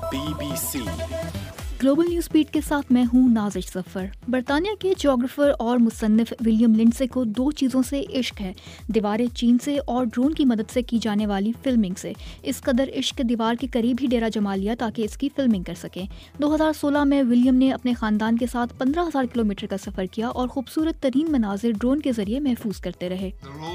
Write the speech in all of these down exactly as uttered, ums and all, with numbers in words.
B B C global news beat के साथ मैं हूँ नाजिश सफर। बरतानिया के जोग्राफर और मुसन्निफ विलियम लिंडसे को दो चीज़ों से इश्क है, दीवारें चीन से और ड्रोन की मदद से की जाने वाली फिल्मिंग से। इस कदर इश्क दीवार के करीब ही डेरा जमा लिया ताकि इसकी फिल्मिंग कर सकें। दो हज़ार सोलह में विलियम ने अपने खानदान के साथ पंद्रह हज़ार किलोमीटर का सफ़र किया और खूबसूरत तरीन मनाजिर ड्रोन के जरिए महफूज करते रहे।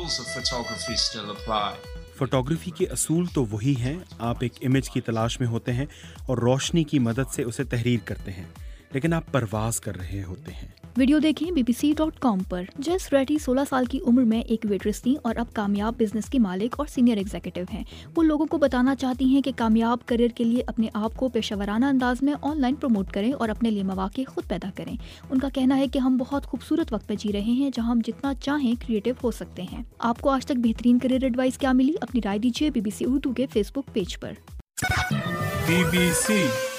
फोटोग्राफी के असूल तो वही हैं। आप एक इमेज की तलाश में होते हैं और रोशनी की मदद से उसे तहरीर करते हैं, लेकिन आप परवाज कर रहे होते हैं। वीडियो देखें B B C dot com पर। जेस रेटी सोलह साल की उम्र में एक वेट्रेस थी और अब कामयाब बिजनेस की मालिक और सीनियर एग्जीक्यूटिव हैं। वो लोगों को बताना चाहती हैं कि कामयाब करियर के लिए अपने आप को पेशेवराना अंदाज में ऑनलाइन प्रमोट करें और अपने लिए मौके खुद पैदा करें। उनका कहना है कि हम बहुत खूबसूरत वक्त में जी रहे हैं जहाँ हम जितना चाहें क्रिएटिव हो सकते हैं। आपको आज तक बेहतरीन करियर एडवाइस क्या मिली? अपनी राय दीजिए बी बी सी उर्दू के फेसबुक पेज पर। बी बी सी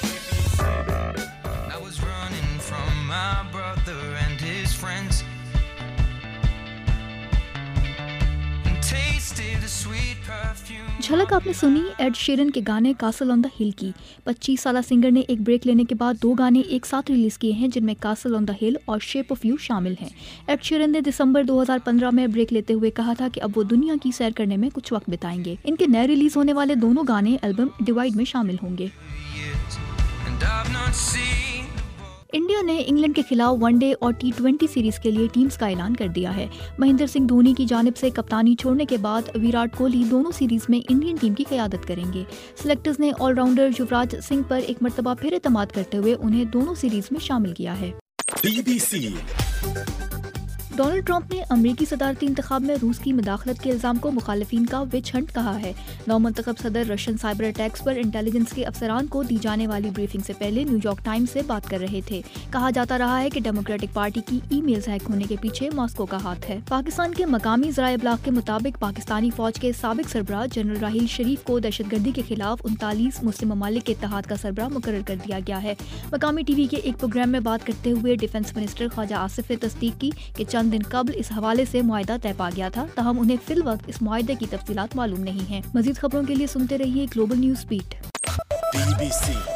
झलक आपने सुनी एड शीरन के गाने कासल ऑन द हिल की। पच्चीस साला सिंगर ने एक ब्रेक लेने के बाद दो गाने एक साथ रिलीज किए हैं जिनमें कासल ऑन द हिल और शेप ऑफ यू शामिल हैं। एड शीरन ने दिसंबर दो हज़ार पंद्रह में ब्रेक लेते हुए कहा था कि अब वो दुनिया की सैर करने में कुछ वक्त बिताएंगे। इनके नए रिलीज होने वाले दोनों गाने एल्बम डिवाइड में शामिल होंगे। इंडिया ने इंग्लैंड के खिलाफ वनडे और टी ट्वेंटी सीरीज के लिए टीम्स का ऐलान कर दिया है। महेंद्र सिंह धोनी की जानिब से कप्तानी छोड़ने के बाद विराट कोहली दोनों सीरीज में इंडियन टीम की क़यादत करेंगे। सिलेक्टर्स ने ऑलराउंडर युवराज सिंह पर एक मर्तबा फिर एतमाद करते हुए उन्हें दोनों सीरीज में शामिल किया है। B B C Donald Trump ने अमेरिकी सदारती इंतखाब में रूस की मुदाखलत के इल्ज़ाम को मुखालिफिन का विच हंट कहा है। नौमंतखब सदर रशियन साइबर अटैक्स पर इंटेलिजेंस के अफसरान को दी जाने वाली ब्रीफिंग से पहले न्यूयॉर्क टाइम्स से बात कर रहे थे। कहा जाता रहा है कि डेमोक्रेटिक पार्टी की ईमेल्स हैक होने के पीछे मॉस्को का हाथ है। पाकिस्तान के मकामी ज़राए इब्लाग के मुताबिक पाकिस्तानी फौज के साबिक सरबराह जनरल राहील शरीफ को दहशतगर्दी के खिलाफ उनतालीस मुस्लिम ममालिक के इत्तेहाद का सरबराह मुकर्रर कर दिया गया है। मकामी टीवी के एक प्रोग्राम में बात करते हुए डिफेंस मिनिस्टर ख्वाजा आसिफ ने तस्दीक की कि चंद दिन कबल इस हवाले से मुआहदा तय पा गया था, ताहम उन्हें फिल वक्त इस मुआहदे की तफसीलात मालूम नहीं है। मजीद खबरों के लिए सुनते रहिए global news beat. B B सी